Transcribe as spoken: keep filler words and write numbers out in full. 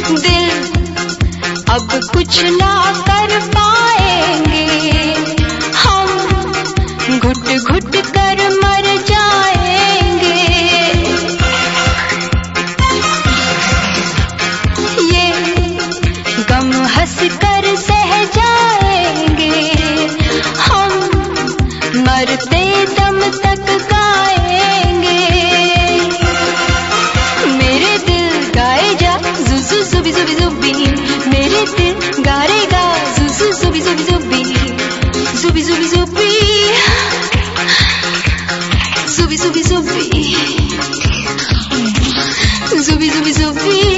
अब कुछ ना कर पाएंगे हम, घुट घुट कर मर जाएंगे। ये गम हंस कर सह जाएंगे हम, मरते दम तक गाएंगे। मेरे दिल गाए जा जुजु जुबी जुबी जुबी, मेरे दिल गारेगा जुजु जुबी जुबी जुबी, जुबी जुबी जुबी, जुबी जुबी जुबी, जुबी जुबी जुबी।